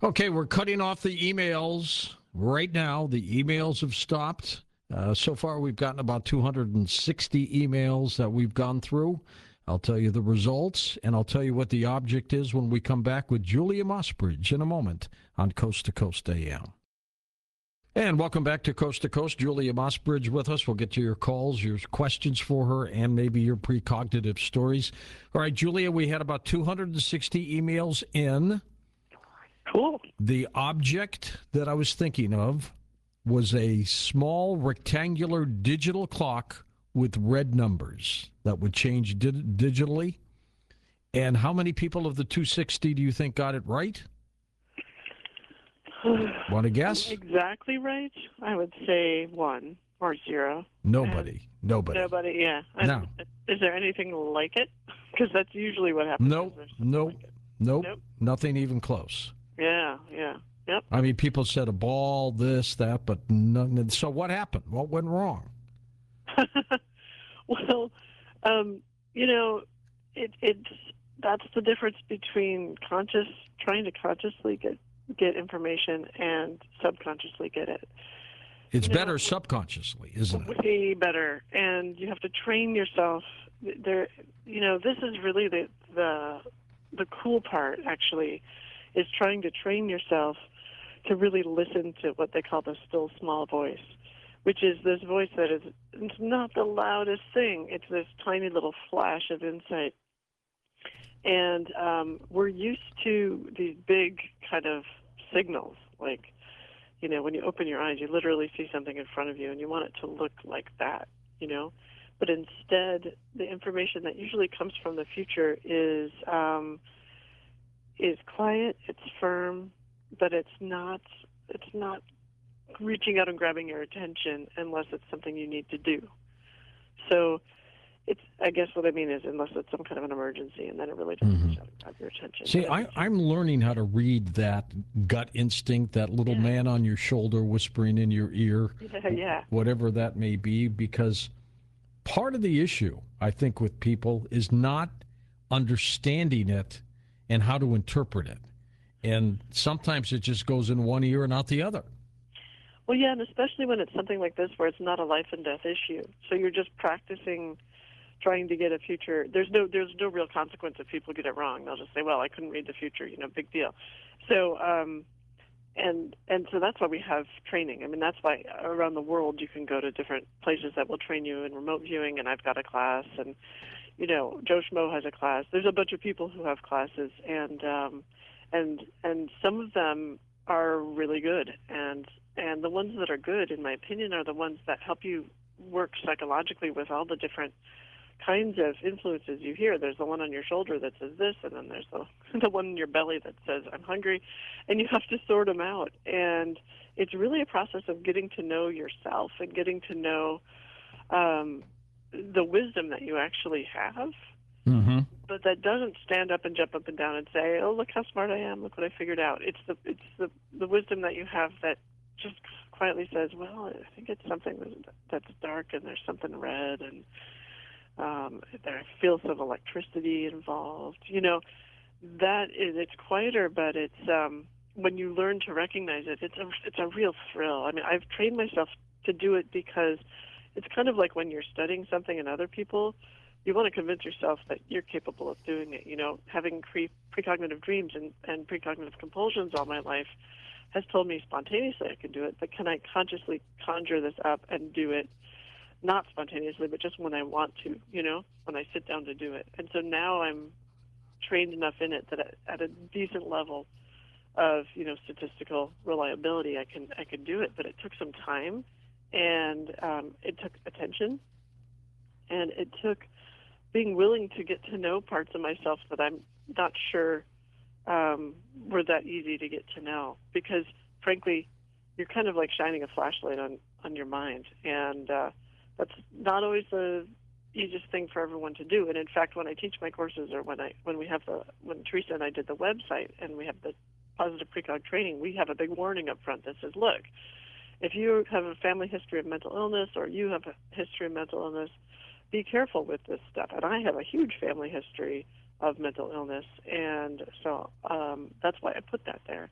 Okay, we're cutting off the emails right now. The emails have stopped. So far, we've gotten about 260 emails that we've gone through. I'll tell you the results, and I'll tell you what the object is when we come back with Julia Mossbridge in a moment on Coast to Coast AM. And welcome back to Coast, Julia Mossbridge with us. We'll get to your calls, your questions for her, and maybe your precognitive stories. All right, Julia, we had about 260 emails in. Cool. The object that I was thinking of was a small rectangular digital clock with red numbers that would change digitally. And how many people of the 260 do you think got it right? Want to guess? Exactly right. I would say 1 or 0. Nobody. Nobody, yeah. No. Is there anything like it? Because that's usually what happens. Nope. Nothing even close. Yeah. Yep. I mean, people said a ball, this, that, but none. So what happened? What went wrong? Well, it's that's the difference between trying to consciously get information and subconsciously get it. It's better subconsciously, isn't it? Way better, and you have to train yourself. This is really the cool part. Actually, is trying to train yourself to really listen to what they call the still small voice, which is this voice that is it's not the loudest thing. It's this tiny little flash of insight. And we're used to these big kind of signals, like, when you open your eyes, you literally see something in front of you, and you want it to look like that, But instead, the information that usually comes from the future is quiet, it's firm, but it's not reaching out and grabbing your attention unless it's something you need to do. So I guess what I mean is unless it's some kind of an emergency, and then it really doesn't reach out and grab your attention. See, I'm learning how to read that gut instinct, that little man on your shoulder whispering in your ear, whatever that may be, because part of the issue, I think, with people is not understanding it and how to interpret it. And sometimes it just goes in one ear and out the other. Well, yeah, and especially when it's something like this where it's not a life and death issue. So you're just practicing trying to get a future. There's no real consequence if people get it wrong. They'll just say, well, I couldn't read the future, big deal. So, and so that's why we have training. I mean, that's why around the world you can go to different places that will train you in remote viewing, and I've got a class, and, Joe Schmo has a class. There's a bunch of people who have classes, and some of them are really good, and the ones that are good, in my opinion, are the ones that help you work psychologically with all the different kinds of influences you hear. There's the one on your shoulder that says this, and then there's the one in your belly that says, I'm hungry, and you have to sort them out. And it's really a process of getting to know yourself and getting to know the wisdom that you actually have. Mm-hmm. But that doesn't stand up and jump up and down and say, oh, look how smart I am, look what I figured out. It's the wisdom that you have that just quietly says, well, I think it's something that's dark, and there's something red, and there feels some electricity involved. It's quieter, but it's when you learn to recognize it, it's a real thrill. I mean, I've trained myself to do it because it's kind of like when you're studying something in other people, you want to convince yourself that you're capable of doing it. Having precognitive dreams and precognitive compulsions all my life has told me spontaneously I can do it, but can I consciously conjure this up and do it, not spontaneously, but just when I want to, when I sit down to do it. And so now I'm trained enough in it that at a decent level of, statistical reliability, I can do it. But it took some time, and it took attention, and it took being willing to get to know parts of myself that I'm not sure were that easy to get to know, because frankly, you're kind of like shining a flashlight on your mind, and that's not always the easiest thing for everyone to do. And in fact, when I teach my courses, or when Teresa and I did the website and we have the positive precog training, we have a big warning up front that says, look, if you have a family history of mental illness, or you have a history of mental illness, be careful with this stuff. And I have a huge family history of mental illness, and so that's why I put that there.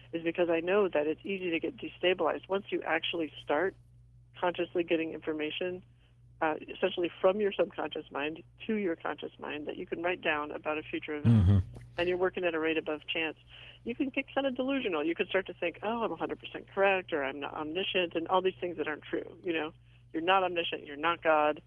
is because I know that it's easy to get destabilized once you actually start consciously getting information, essentially from your subconscious mind to your conscious mind that you can write down about a future event, Mm-hmm. and you're working at a rate above chance. You can get kind of delusional. You can start to think, oh, I'm 100% correct, or I'm not omniscient, and all these things that aren't true. You're not omniscient. You're not God.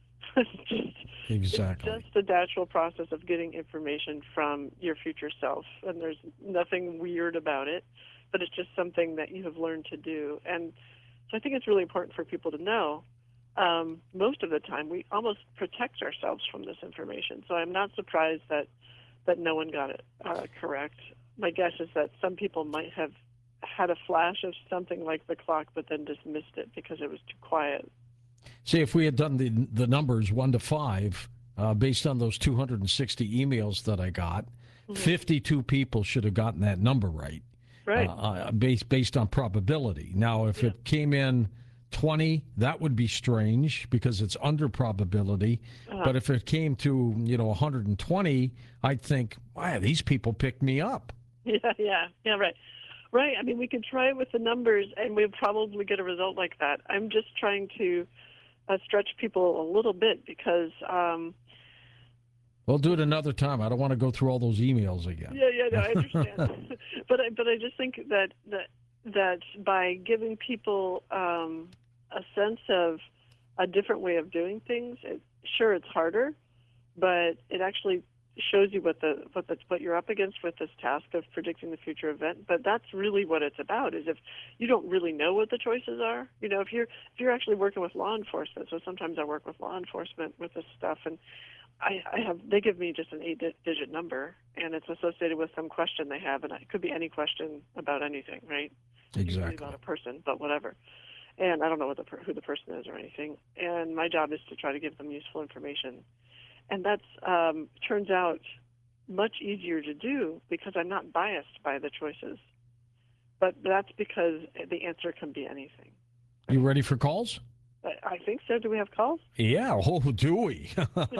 Exactly. It's just the natural process of getting information from your future self, and there's nothing weird about it, but it's just something that you have learned to do. And so I think it's really important for people to know. Most of the time, we almost protect ourselves from this information. So I'm not surprised that no one got it correct. My guess is that some people might have had a flash of something like the clock, but then dismissed it because it was too quiet. See, if we had done the numbers 1 to 5, based on those 260 emails that I got, 52 people should have gotten that number right. Right. Based on probability. Now, if it came in 20, that would be strange because it's under probability. But if it came to 120, I'd think, wow, these people picked me up. Yeah, right. I mean, we could try it with the numbers, and we'd probably get a result like that. I'm just trying to stretch people a little bit because. We'll do it another time. I don't want to go through all those emails again. Yeah, no, I understand. but I just think that by giving people a sense of a different way of doing things, sure, it's harder, but it actually shows you what you're up against with this task of predicting the future event. But that's really what it's about. Is if you don't really know what the choices are, if you're actually working with law enforcement. So sometimes I work with law enforcement with this stuff, and they give me just an 8-digit number, and it's associated with some question they have, and it could be any question about anything, right? Exactly. About a person, but whatever. And I don't know who the person is or anything. And my job is to try to give them useful information. And that's turns out much easier to do because I'm not biased by the choices. But that's because the answer can be anything. You ready for calls? I think so. Do we have calls? Yeah. Oh, do we?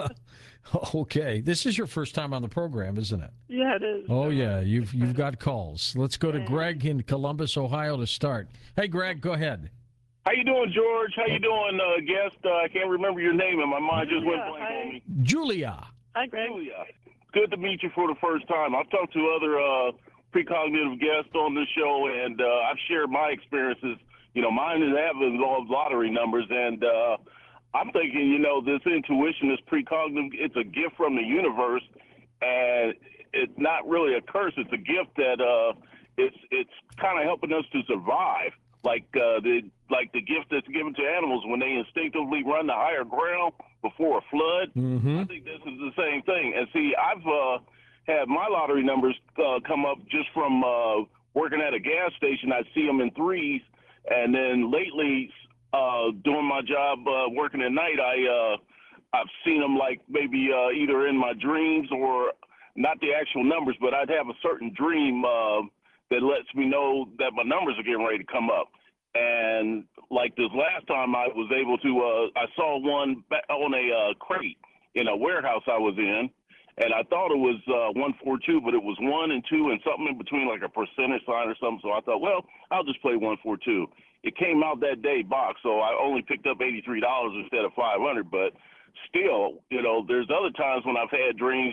Okay. This is your first time on the program, isn't it? Yeah, it is. Oh, yeah. You've got calls. Let's go to Greg in Columbus, Ohio to start. Hey, Greg, go ahead. How you doing, George? How you doing, guest? I can't remember your name, and my mind just went blank on me. Julia. Hi, Greg. Julia. Good to meet you for the first time. I've talked to other precognitive guests on this show, and I've shared my experiences. Mine have involved lottery numbers, and I'm thinking, this intuition, this precognitive, it's a gift from the universe, and it's not really a curse. It's a gift that it's kind of helping us to survive. Like the gift that's given to animals when they instinctively run to higher ground before a flood. Mm-hmm. I think this is the same thing. And see, I've had my lottery numbers come up just from working at a gas station. I see them in threes, and then lately, doing my job working at night, I've seen them like maybe either in my dreams or not the actual numbers, but I'd have a certain dream that lets me know that my numbers are getting ready to come up. And like this last time I was able to, I saw one on a crate in a warehouse I was in, and I thought it was 142, but it was 1 and 2 and something in between, like a percentage sign or something. So I thought, well, I'll just play 142. It came out that day box, so I only picked up $83 instead of $500. But still, there's other times when I've had dreams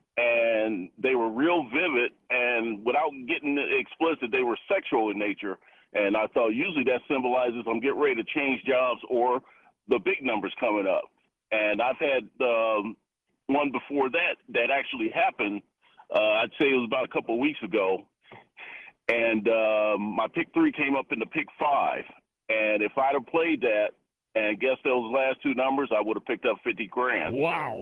and they were real vivid, and without getting explicit, they were sexual in nature. And I thought usually that symbolizes I'm getting ready to change jobs or the big numbers coming up. And I've had one before that actually happened. I'd say it was about a couple of weeks ago. And my pick 3 came up in the pick 5. And if I'd have played that and guessed those last two numbers, I would have picked up $50,000. Wow.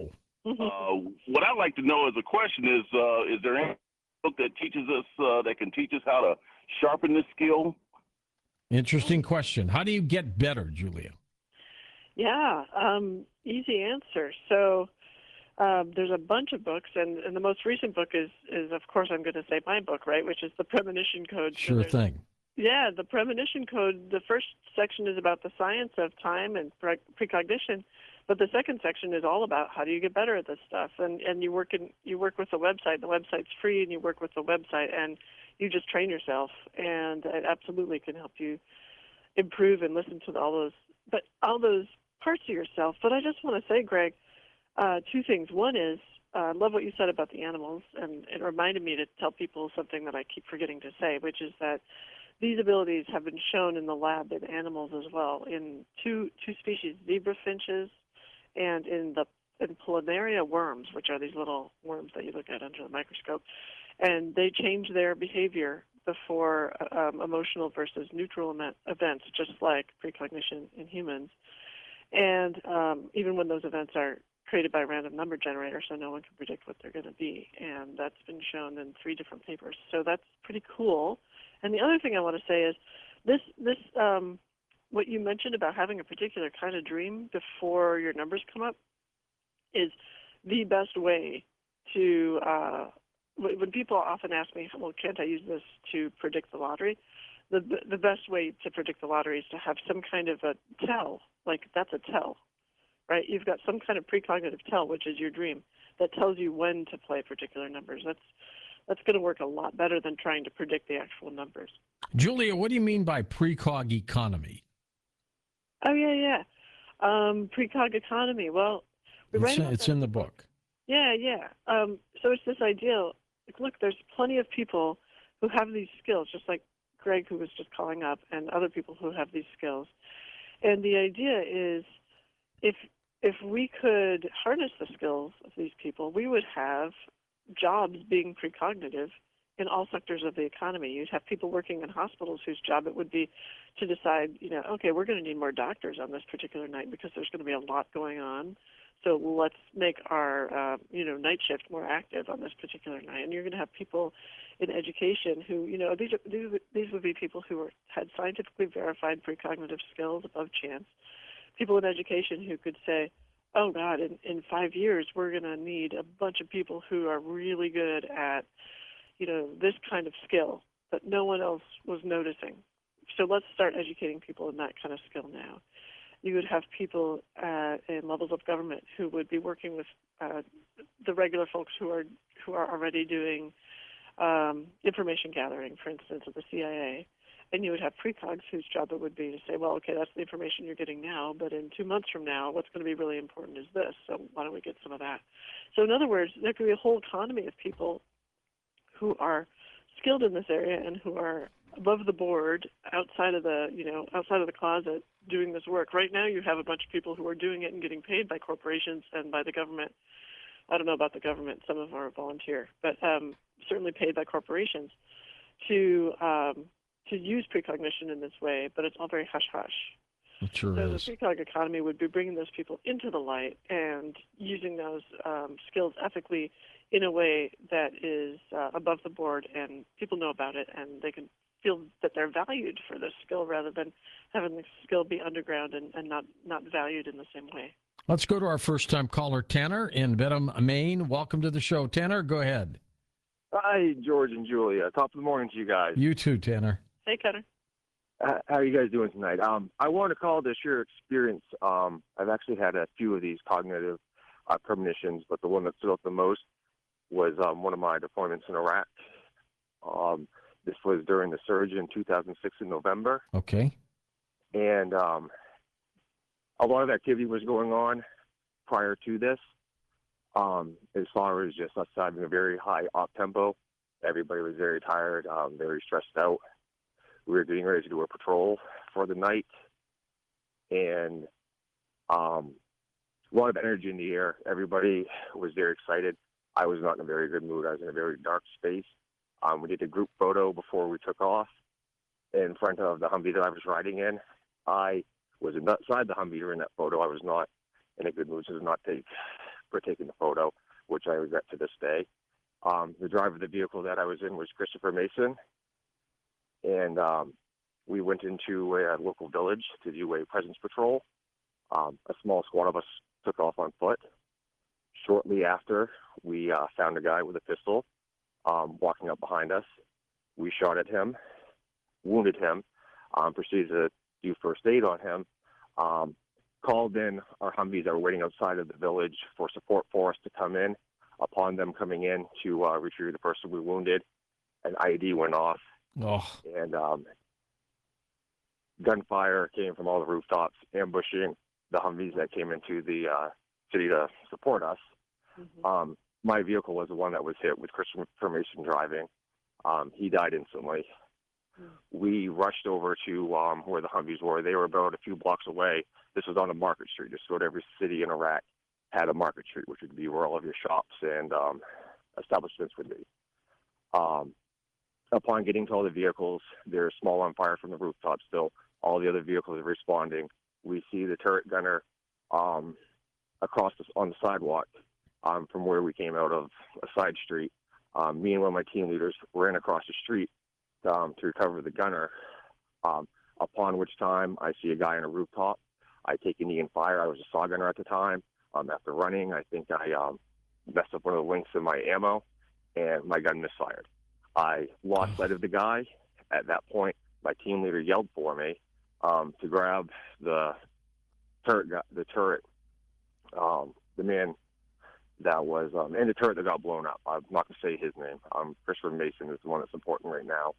What I'd like to know as a question is there any book that teaches us, that can teach us how to sharpen this skill? Interesting question. How do you get better, Julia? Yeah, easy answer. So there's a bunch of books, and the most recent book is of course, I'm going to say my book, right, which is the Premonition Code. Sure thing. Yeah, the Premonition Code, the first section is about the science of time and precognition, but the second section is all about how do you get better at this stuff. And you work with the website. The website's free, and you work with the website, and You just train yourself, and it absolutely can help you improve and listen to all those parts of yourself. But I just want to say, Greg, two things. One is, I love what you said about the animals, and it reminded me to tell people something that I keep forgetting to say, which is that these abilities have been shown in the lab in animals as well, in two species, zebra finches, and in planaria worms, which are these little worms that you look at under the microscope. And they change their behavior before emotional versus neutral events, just like precognition in humans. And even when those events are created by a random number generator, so no one can predict what they're going to be. And that's been shown in 3 different papers. So that's pretty cool. And the other thing I want to say is this what you mentioned about having a particular kind of dream before your numbers come up is the best way to, when people often ask me, well, can't I use this to predict the lottery? The best way to predict the lottery is to have some kind of a tell, like that's a tell, right? You've got some kind of precognitive tell, which is your dream, that tells you when to play particular numbers. That's going to work a lot better than trying to predict the actual numbers. Julia, what do you mean by precog economy? Oh, yeah. Precog economy. Well, It's in the book. Yeah. So it's this idea, like, look, there's plenty of people who have these skills, just like Greg, who was just calling up, and other people who have these skills. And the idea is if we could harness the skills of these people, we would have jobs being precognitive in all sectors of the economy. You'd have people working in hospitals whose job it would be to decide, okay, we're going to need more doctors on this particular night because there's going to be a lot going on. So let's make our, night shift more active on this particular night. And you're going to have people in education who, these would be people who had scientifically verified precognitive skills above chance. People in education who could say, oh, God, in 5 years, we're going to need a bunch of people who are really good at, this kind of skill that no one else was noticing. So let's start educating people in that kind of skill now. You would have people in levels of government who would be working with the regular folks who are already doing information gathering, for instance, at the CIA. And you would have precogs whose job it would be to say, well, okay, that's the information you're getting now, but in 2 months from now, what's going to be really important is this, so why don't we get some of that? So in other words, there could be a whole economy of people who are skilled in this area and who are above the board, outside of the closet, doing this work. Right now, you have a bunch of people who are doing it and getting paid by corporations and by the government. I don't know about the government; some of them are volunteer, but certainly paid by corporations to use precognition in this way. But it's all very hush hush. It sure so is. The precog economy would be bringing those people into the light and using those skills ethically in a way that is above the board, and people know about it, and they can feel that they're valued for this skill rather than having the skill be underground and not valued in the same way. Let's go to our first-time caller, Tanner in Dedham, Maine. Welcome to the show. Tanner, go ahead. Hi, George and Julia. Top of the morning to you guys. You too, Tanner. Hey, Tanner. How are you guys doing tonight? I wanted to call to share experience. I've actually had a few of these cognitive premonitions, but the one that stood out the most was one of my deployments in Iraq. This was during the surge in 2006 in November. Okay. And a lot of activity was going on prior to this. As far as just us having a very high op tempo, everybody was very tired, very stressed out. We were getting ready to do a patrol for the night, and a lot of energy in the air. Everybody was very excited. I was not in a very good mood. I was in a very dark space. We did a group photo before we took off in front of the Humvee that I was riding in. I was inside the Humvee during that photo. I was not in a good mood, so did not for taking the photo, which I regret to this day. The driver of the vehicle that I was in was Christopher Mason, and we went into a local village to do a presence patrol. A small squad of us took off on foot. Shortly after, we found a guy with a pistol walking up behind us. We shot at him, wounded him, proceeded to do first aid on him, called in our Humvees that were waiting outside of the village for support for us to come in. Upon them coming in to retrieve the person we wounded, an IED went off, Oh, and gunfire came from all the rooftops, ambushing the Humvees that came into the city to support us. Mm-hmm. My vehicle was the one that was hit with Christopher Mason driving. He died instantly. We rushed over to where the Humvees were. They were about a few blocks away. This was on a market street. Just about every city in Iraq had a market street, which would be where all of your shops and establishments would be. Upon getting to all the vehicles, they're small on fire from the rooftop still. All the other vehicles are responding. We see the turret gunner on the sidewalk from where we came out of a side street. Me and one of my team leaders ran across the street to recover the gunner, upon which time I see a guy on a rooftop. I take a knee and fire. I was a saw gunner at the time. After running, I think I messed up one of the links in my ammo, and my gun misfired. I lost sight of the guy. At that point, my team leader yelled for me to grab the turret, the man that was in the turret that got blown up. I'm not going to say his name. Christopher Mason is the one that's important right now.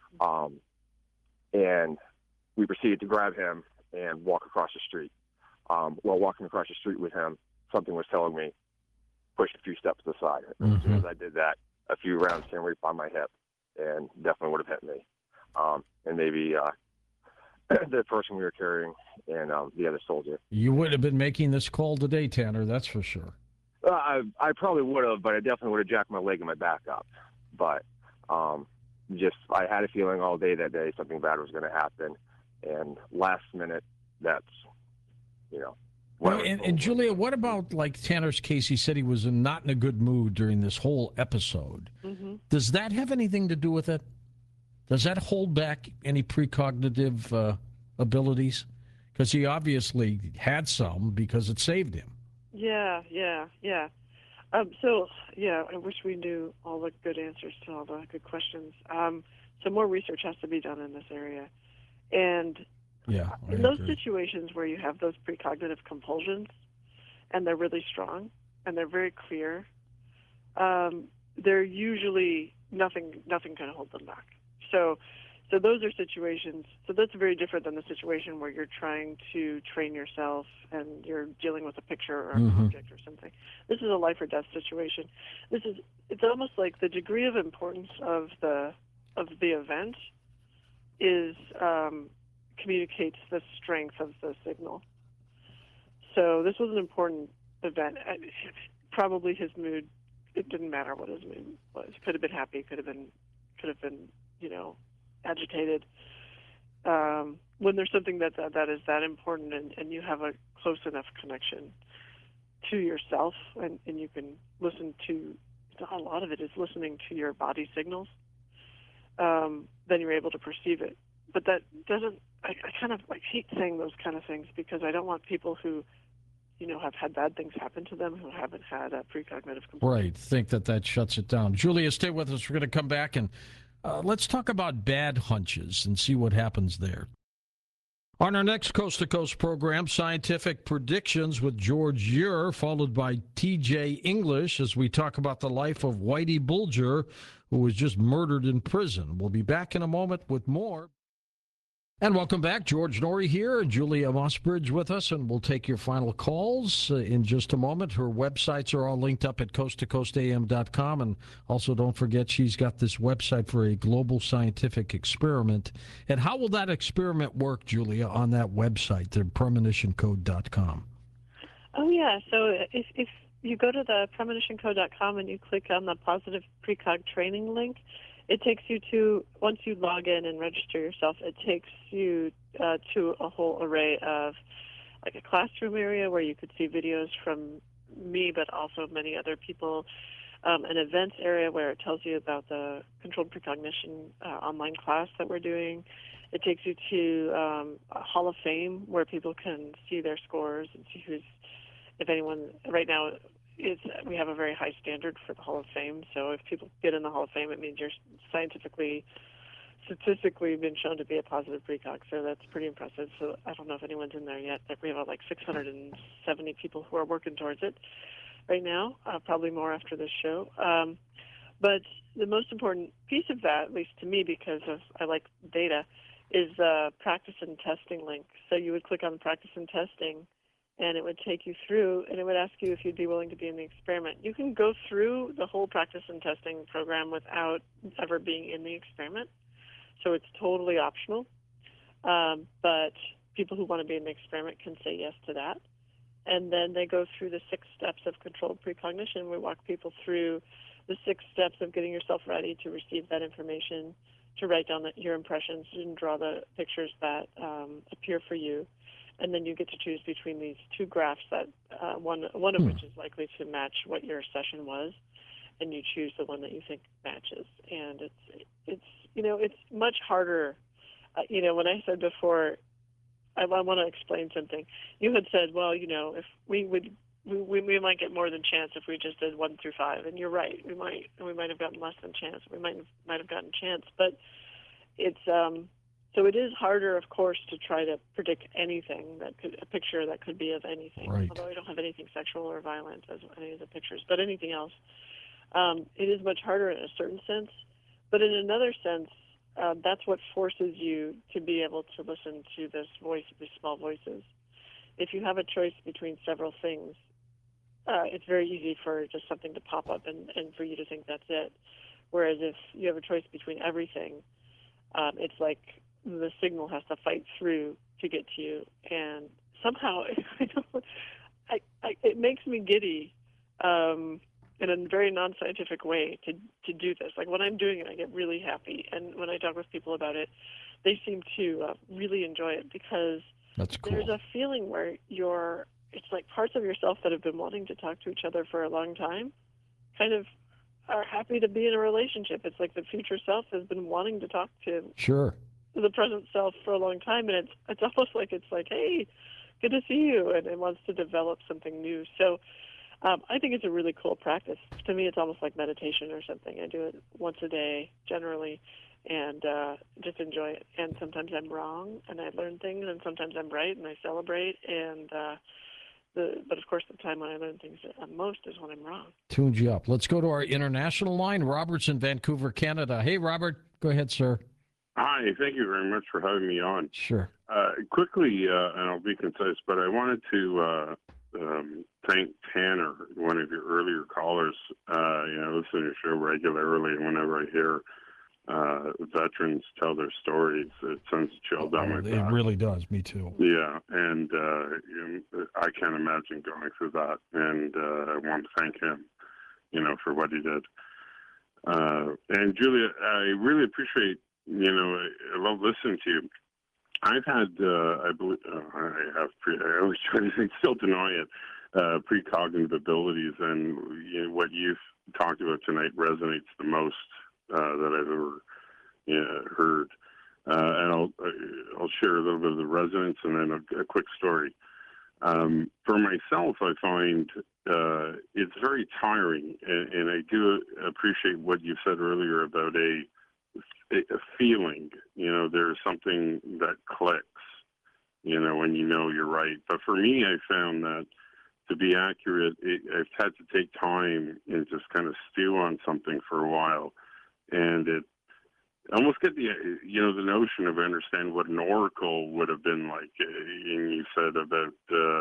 And we proceeded to grab him and walk across the street. While walking across the street with him, something was telling me, push a few steps to the side. Mm-hmm. As soon as I did that, a few rounds came right by my hip and definitely would have hit me. And maybe the person we were carrying and the other soldier. you would have been making this call today, Tanner, that's for sure. I probably would have, but I definitely would have jacked my leg and my back up. But I had a feeling all day that day something bad was going to happen. And last minute, that's, Well, and Julia, what about like Tanner's case? He said he was not in a good mood during this whole episode. Mm-hmm. Does that have anything to do with it? Does that hold back any precognitive abilities? Because he obviously had some because it saved him. Yeah. I wish we knew all the good answers to all the good questions. So more research has to be done in this area. And in those situations where you have those precognitive compulsions and they're really strong and they're very clear, they're usually nothing can hold them back. So those are situations. So that's very different than the situation where you're trying to train yourself and you're dealing with a picture or an object or something. This is a life or death situation. It's almost like the degree of importance of the event is communicates the strength of the signal. So this was an important event. Probably his mood. It didn't matter what his mood was. Could have been happy. Could have been agitated. When there's something that is that important and you have a close enough connection to yourself and you can listen to, a lot of it is listening to your body signals, then you're able to perceive it. But that doesn't, I kind of hate saying those kind of things because I don't want people who, have had bad things happen to them who haven't had a precognitive compulsion. Right, think that shuts it down. Julia, stay with us. We're going to come back and let's talk about bad hunches and see what happens there. On our next Coast to Coast program, Scientific Predictions with George Ure, followed by TJ English as we talk about the life of Whitey Bulger, who was just murdered in prison. We'll be back in a moment with more. And welcome back. George Noory here, and Julia Mossbridge with us, and we'll take your final calls in just a moment. Her websites are all linked up at coasttocoastam.com, and also don't forget she's got this website for a global scientific experiment. And how will that experiment work, Julia, on that website, the premonitioncode.com? Oh, yeah. So if you go to the premonitioncode.com and you click on the positive precog training link, it takes you to, once you log in and register yourself, it takes you to a whole array of, like a classroom area where you could see videos from me, but also many other people, an events area where it tells you about the controlled precognition online class that we're doing. It takes you to a Hall of Fame where people can see their scores and see if anyone, right now, we have a very high standard for the Hall of Fame. So if people get in the Hall of Fame, it means you're statistically been shown to be a positive precog. So that's pretty impressive. So I don't know if anyone's in there yet. We have like 670 people who are working towards it right now, probably more after this show. But the most important piece of that, at least to me, because I like data, is the practice and testing link. So you would click on practice and testing, and it would take you through, and it would ask you if you'd be willing to be in the experiment. You can go through the whole practice and testing program without ever being in the experiment. So it's totally optional. But people who want to be in the experiment can say yes to that. And then they go through the 6 steps of controlled precognition. We walk people through the 6 steps of getting yourself ready to receive that information, to write down your impressions and draw the pictures that appear for you. And then you get to choose between these 2 graphs that one of which is likely to match what your session was, and you choose the one that you think matches. And it's much harder. When I said before, I want to explain something. You had said, well, if we might get more than chance if we just did 1 through 5, and you're right. We might have gotten less than chance. We might have gotten chance, but it's so it is harder, of course, to try to predict anything a picture that could be of anything. Right. Although I don't have anything sexual or violent as any of the pictures, but anything else, it is much harder in a certain sense. But in another sense, that's what forces you to be able to listen to this voice, these small voices. If you have a choice between several things, it's very easy for just something to pop up and for you to think that's it. Whereas if you have a choice between everything, it's like the signal has to fight through to get to you. And somehow, it makes me giddy in a very non-scientific way to do this. Like when I'm doing it, I get really happy. And when I talk with people about it, they seem to really enjoy it because That's cool. There's a feeling where it's like parts of yourself that have been wanting to talk to each other for a long time kind of are happy to be in a relationship. It's like the future self has been wanting to talk to the present self for a long time, and it's almost like hey, good to see you, and it wants to develop something new. So I think it's a really cool practice. To me, it's almost like meditation or something. I do it once a day generally, and just enjoy it. And sometimes I'm wrong, and I learn things, and sometimes I'm right, and I celebrate. And but of course, the time when I learn things most is when I'm wrong. Tuned you up. Let's go to our international line. Robert's in Vancouver, Canada. Hey, Robert. Go ahead, sir. Hi. Thank you very much for having me on. Sure. Quickly, and I'll be concise, but I wanted to thank Tanner, one of your earlier callers. I listen to your show regularly, and whenever I hear veterans tell their stories, it sends a chill down my back. It really does. Me too. Yeah, and I can't imagine going through that, and I want to thank him, for what he did. And Julia, I really appreciate, I love listening to you. I've had, I always try to still deny it, precognitive abilities, and what you've talked about tonight resonates the most that I've ever heard. And I'll share a little bit of the resonance and then a quick story. For myself, I find it's very tiring, and I do appreciate what you said earlier about a feeling. There's something that clicks, when you're right. But for me, I found that to be accurate, I've had to take time and just kind of stew on something for a while. And I almost get the notion of understand what an oracle would have been like. And you said about,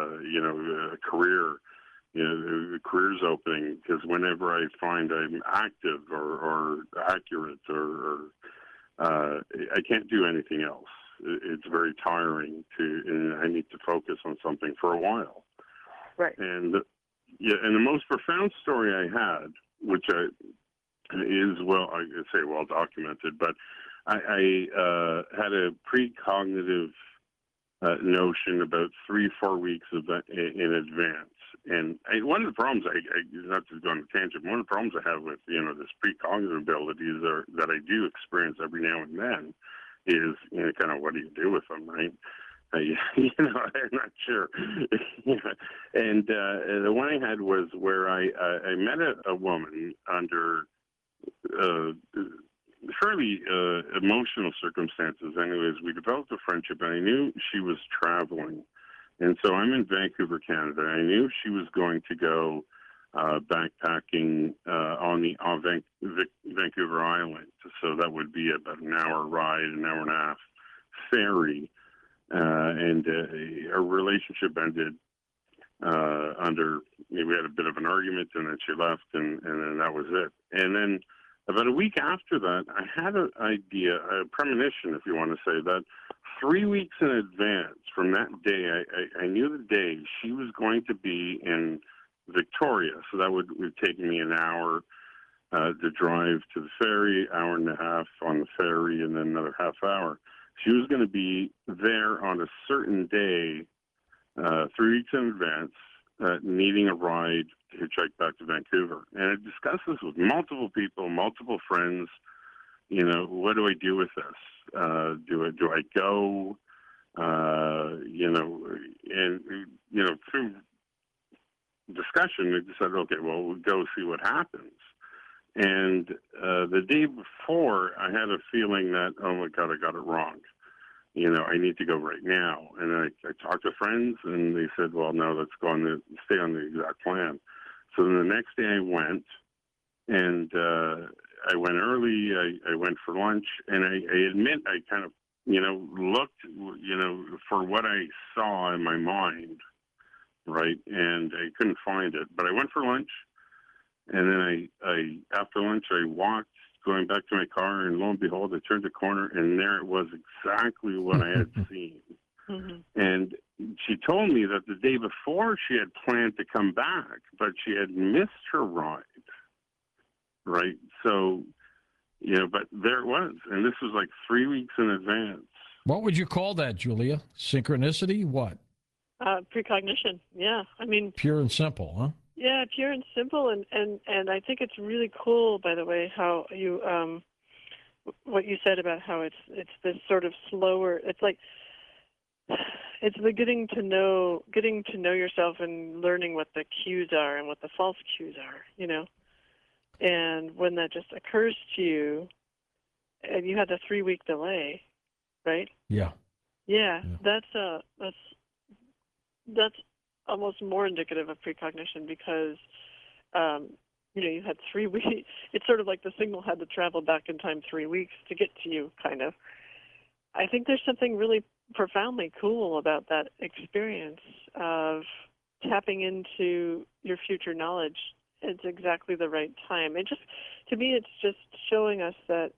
a career, the career's opening, because whenever I find I'm active or accurate or I can't do anything else. It's very tiring and I need to focus on something for a while. Right. And the most profound story I had, which is well documented, but I had a precognitive notion about 3-4 weeks in advance. And one of the problems, not to go on a tangent, one of the problems I have with, this precognitive abilities that I do experience every now and then is, kind of what do you do with them, right? I'm not sure. And the one I had was where I met a woman under fairly emotional circumstances. Anyways, we developed a friendship, and I knew she was traveling. And so I'm in Vancouver, Canada. I knew she was going to go backpacking on Vancouver Island. So that would be about an hour ride, an hour and a half ferry, and our relationship ended we had a bit of an argument, and then she left, and then that was it. And then about a week after that, I had an idea, a premonition, if you want to say that. 3 weeks in advance from that day, I knew the day she was going to be in Victoria. So that would take me an hour to drive to the ferry, hour and a half on the ferry, and then another half hour. She was going to be there on a certain day, 3 weeks in advance, needing a ride to hitchhike back to Vancouver. And I discussed this with multiple people, multiple friends. What do I do with this? Do I go? Through discussion, we decided, okay, well, we'll go see what happens. And the day before, I had a feeling that, oh my God, I got it wrong. I need to go right now. And I talked to friends, and they said, well, no, let's stay on the exact plan. So then the next day I went, and I went early. I went for lunch, and I admit I kind of, looked, for what I saw in my mind, right? And I couldn't find it. But I went for lunch, and then I after lunch, I walked, going back to my car, and lo and behold, I turned the corner, and there it was, exactly what I had seen. Mm-hmm. And she told me that the day before she had planned to come back, but she had missed her ride, right? So, but there it was, and this was like 3 weeks in advance. What would you call that, Julia? Synchronicity? What? Precognition. Yeah, I mean, pure and simple, huh? Yeah, pure and simple, and I think it's really cool, by the way, how you what you said about how it's this sort of slower. It's like it's the getting to know yourself and learning what the cues are and what the false cues are, And when that just occurs to you, and you had the 3-week delay, right? Yeah. Yeah. That's almost more indicative of precognition because, you had 3 weeks. It's sort of like the signal had to travel back in time 3 weeks to get to you, kind of. I think there's something really profoundly cool about that experience of tapping into your future knowledge. It's exactly the right time. To me, it's just showing us that,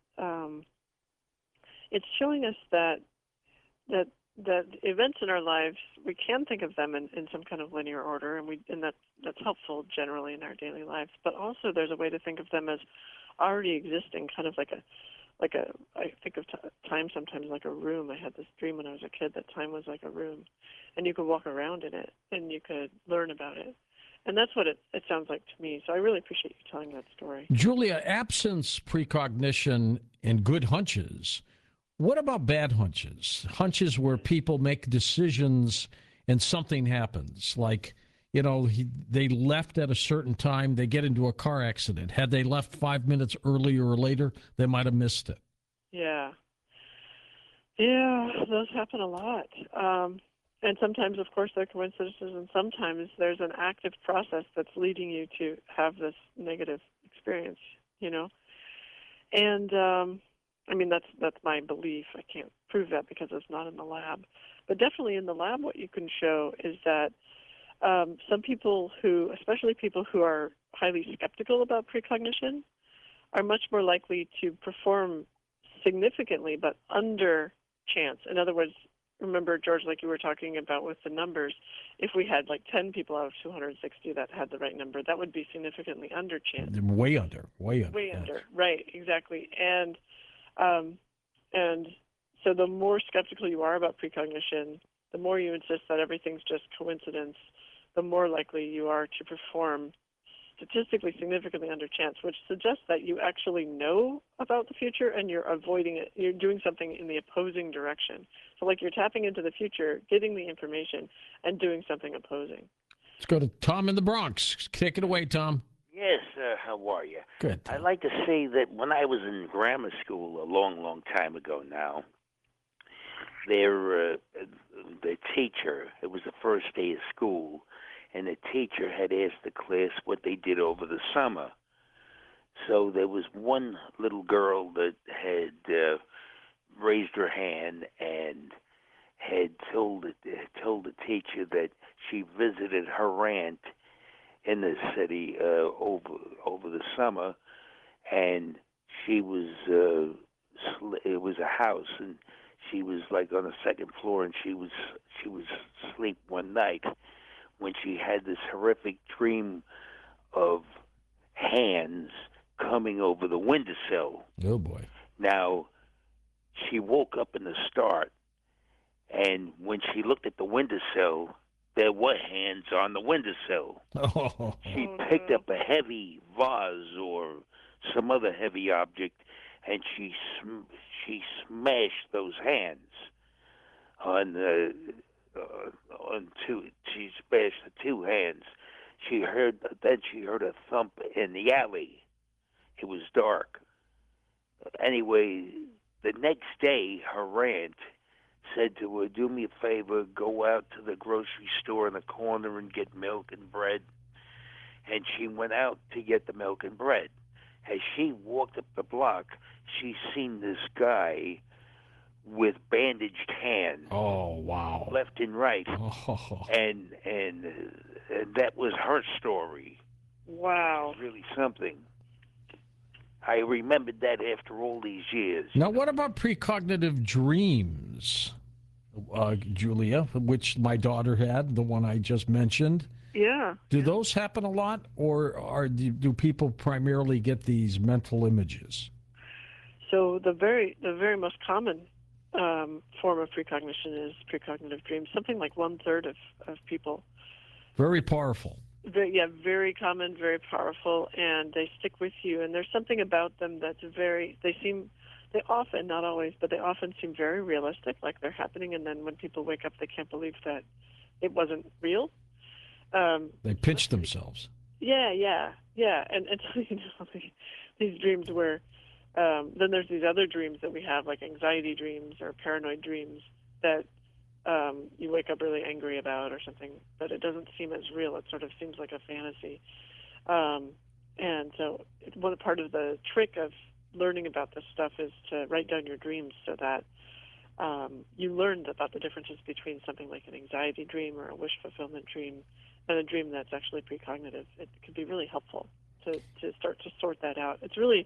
that events in our lives, we can think of them in some kind of linear order, and that's helpful generally in our daily lives. But also, there's a way to think of them as already existing, kind of like a. I think of time sometimes like a room. I had this dream when I was a kid that time was like a room, and you could walk around in it, and you could learn about it. And that's what it sounds like to me. So I really appreciate you telling that story. Julia, absence precognition and good hunches. What about bad hunches? Hunches where people make decisions and something happens. Like, they left at a certain time, they get into a car accident. Had they left 5 minutes earlier or later, they might have missed it. Yeah. Yeah, those happen a lot. And sometimes, of course, they're coincidences, and sometimes there's an active process that's leading you to have this negative experience, And, that's my belief. I can't prove that because it's not in the lab. But definitely in the lab, what you can show is that some people especially people who are highly skeptical about precognition, are much more likely to perform significantly but under chance. In other words, remember, George, like you were talking about with the numbers, if we had like 10 people out of 260 that had the right number, that would be significantly under chance. Way under. Right, exactly. And so the more skeptical you are about precognition, the more you insist that everything's just coincidence, the more likely you are to perform statistically significantly under chance, which suggests that you actually know about the future and you're avoiding it. You're doing something in the opposing direction. So like you're tapping into the future, getting the information, and doing something opposing. Let's go to Tom in the Bronx. Take it away, Tom. Yes, how are you? Good, Tom. I'd like to say that when I was in grammar school a long, long time ago now, the teacher, it was the first day of school, and the teacher had asked the class what they did over the summer. So there was one little girl that had raised her hand and had told the teacher that she visited her aunt in the city over the summer, and she was it was a house, and she was like on the second floor, and she was asleep one night when she had this horrific dream of hands coming over the windowsill. Oh boy! Now she woke up in the start, and when she looked at the windowsill, there were hands on the windowsill. Oh. She picked up a heavy vase or some other heavy object, and she smashed those hands on two. She smashed the two hands. She heard a thump in the alley. It was dark. Anyway, the next day, her aunt said to her, "Do me a favor, go out to the grocery store in the corner and get milk and bread." And she went out to get the milk and bread. As she walked up the block, she seen this guy with bandaged hands. Oh, wow. Left and right. Oh. And that was her story. Wow. It was really something. I remembered that after all these years. Now, what about precognitive dreams, Julia, which my daughter had, the one I just mentioned? Yeah. Do those happen a lot, or do people primarily get these mental images? So the very most common form of precognition is precognitive dreams. Something like 1/3 of people. Very powerful. Very common, very powerful, and they stick with you. And there's something about them that's they often, not always, but they often seem very realistic, like they're happening. And then when people wake up, they can't believe that it wasn't real. They pinch themselves. Yeah. And so, these dreams where, then there's these other dreams that we have, like anxiety dreams or paranoid dreams that you wake up really angry about or something, but it doesn't seem as real. It sort of seems like a fantasy. And so one part of the trick of learning about this stuff is to write down your dreams so that you learn about the differences between something like an anxiety dream or a wish fulfillment dream and a dream that's actually precognitive. It could be really helpful to start to sort that out. It's really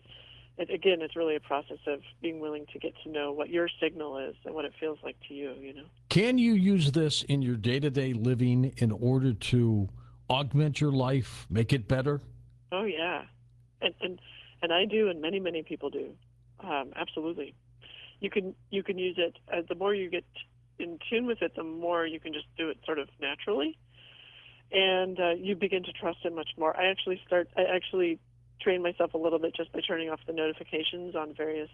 a process of being willing to get to know what your signal is and what it feels like to you, Can you use this in your day-to-day living in order to augment your life, make it better? Oh, yeah. And I do, and many, many people do. Absolutely. You can use it. The more you get in tune with it, the more you can just do it sort of naturally. And you begin to trust it much more. I actually train myself a little bit just by turning off the notifications on various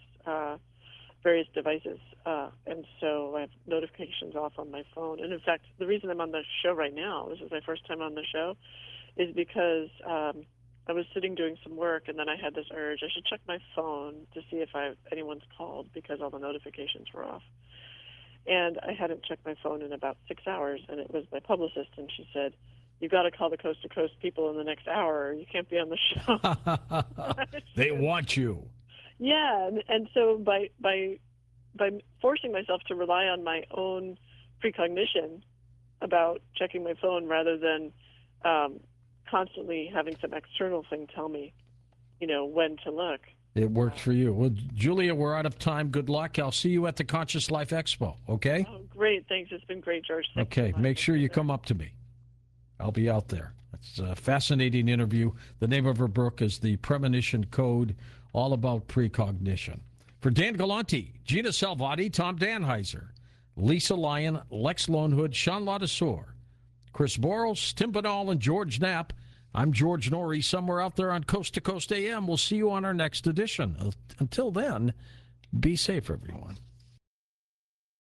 devices, and so I have notifications off on my phone. And in fact, the reason I'm on the show right now, this is my first time on the show, is because I was sitting doing some work, and then I had this urge. I should check my phone to see if anyone's called because all the notifications were off. And I hadn't checked my phone in about 6 hours, and it was my publicist, and she said, "You got to call the Coast to Coast people in the next hour, or you can't be on the show." They want you. Yeah, and so by forcing myself to rely on my own precognition about checking my phone rather than constantly having some external thing tell me, when to look. It worked for you. Well, Julia, we're out of time. Good luck. I'll see you at the Conscious Life Expo, okay? Oh, great. Thanks. It's been great, George. Thanks Okay, so much. make sure you come up to me. I'll be out there. It's a fascinating interview. The name of her book is The Premonition Code, all about precognition. For Dan Galante, Gina Salvati, Tom Danheiser, Lisa Lyon, Lex Lonehood, Sean Ladouceur, Chris Boros, Tim Banal, and George Knapp, I'm George Norrie, somewhere out there on Coast to Coast AM. We'll see you on our next edition. Until then, be safe, everyone.